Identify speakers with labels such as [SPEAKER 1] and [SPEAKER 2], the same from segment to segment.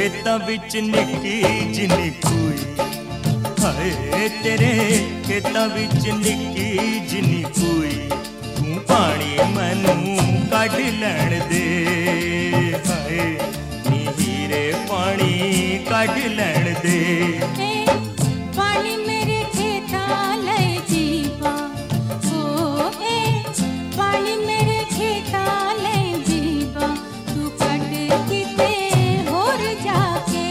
[SPEAKER 1] खेतां विच निक्की जिन्नी कोई, हाय तेरे खेतां विच निक्की जिन्नी कोई, तू पानी मैनू कढ लैण दे, हाय नी हीरे पानी कढ लैण दे।
[SPEAKER 2] पानी मेरे खेतां लई जीवा, ओ पानी मेरे खेतां लई जीवा, तू कढ किते होर जाके,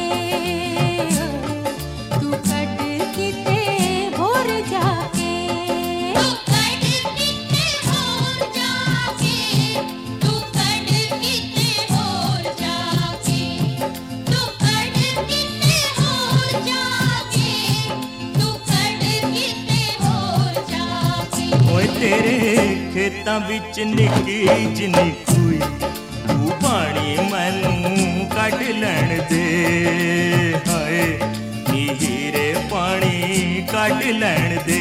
[SPEAKER 2] तू कढ किते होर जाके, तू कढ किते होर जाके, तू कढ किते होर जाके, तू कढ किते होर जाके, तू कढ किते होर जाके।
[SPEAKER 1] ओए तेरे खेतां विच निक्की जिन्नी कोई, तू पानी मैनू कढ लैण दे, हाय नी हीरे पानी कढ लैण दे।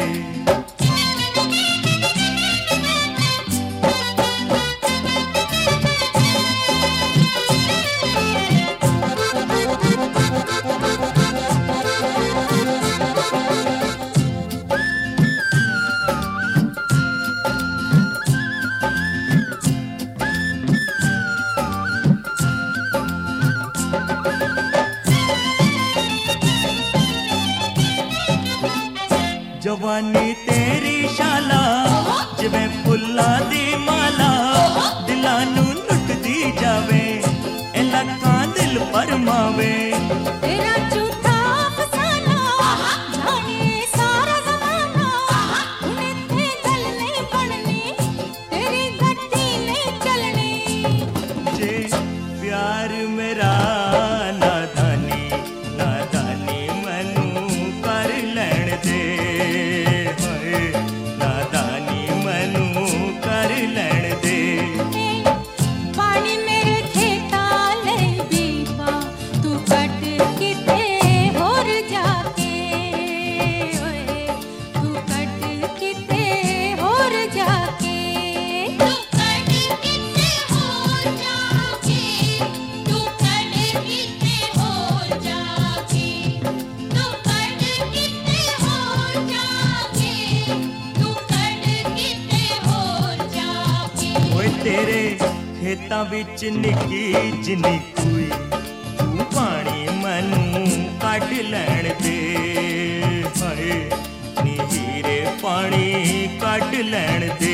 [SPEAKER 1] जवानी तेरी शाला जिवें फुल्लां दी माला, दिलां नू लुटदी जावे ए लखां दिल परमावे।
[SPEAKER 2] तेरा झूठा अफसाना जाने सारा ज़माना, हुण इत्थे गल नहीं बननी, तेरी गड्डी नहीं चलनी।
[SPEAKER 1] जे प्यार मेरा नादानी नादानी मैनू कर लैण दे, हाय नादानी मैनू कर लैण दे।
[SPEAKER 2] पानी मेरे खेतां लई बीबा, तू कढ किते होर जाके, ओए तू कढ किते होर जाके, तू कढ किते होर जाके, तू कढ किते होर जाके, तू कढ किते होर जाके, तू कढ किते होर जाके।
[SPEAKER 1] ओए तेरे खेतां विच निक्की जिन्नी कोई, तू पानी मैनू कढ लैण दे, हाय नी हीरे पानी कढ लैण दे।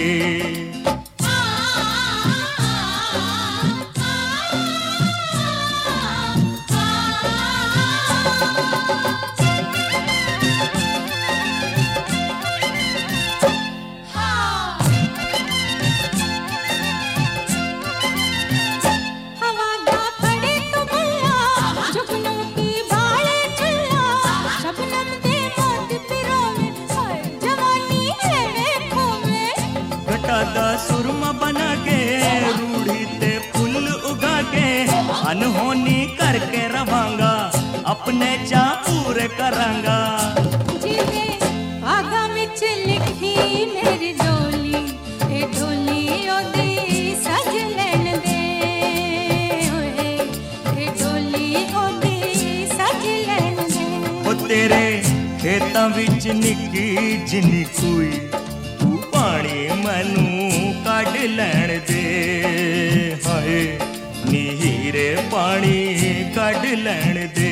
[SPEAKER 2] हवा दा फड़े तो भैया, जुगनू की बाले चुल्ला, शबनम दे मोती पिरोवे, हाय जवानी है वेखो में।
[SPEAKER 1] घटा दा सुरमा बना के, रूढ़ी ते फुल उगा के, अनहोनी करके रवांगा, अपने चा पूरे करांगा।
[SPEAKER 2] जीवे भागा विच लिखी मेरी डोली, ए डोली ओदी सज लैण दे, ओए ए डोली ओदी सज लैण दे।
[SPEAKER 1] ओ तेरे खेतां विच निक्की जिन्नी कोई, तू पानी मैनू कढ लैण दे, हाय नी हीरे पानी कढ लैण दे।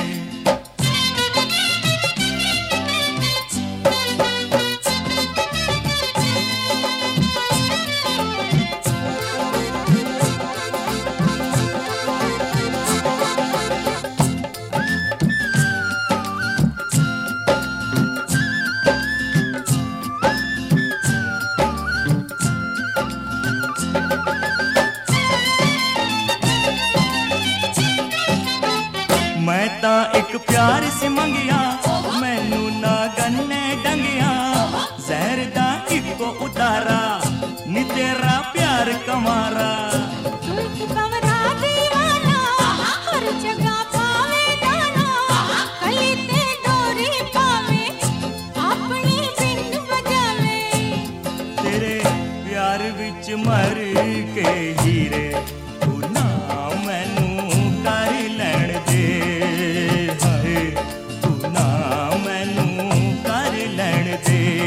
[SPEAKER 1] मैं तां एक प्यार से मंगिया, मैनू ना गन्ने डंगिया, जहर दा इको उतारा, नी तेरा प्यार कमारा।
[SPEAKER 2] तू एक कवरा दीवाना, हर जगह पावे दाना, कली ते डोरी पावे, अपनी बिन बजावे।
[SPEAKER 1] तेरे प्यार विच मर के हीरे, तू ना मैनू कर लैण लैण दे।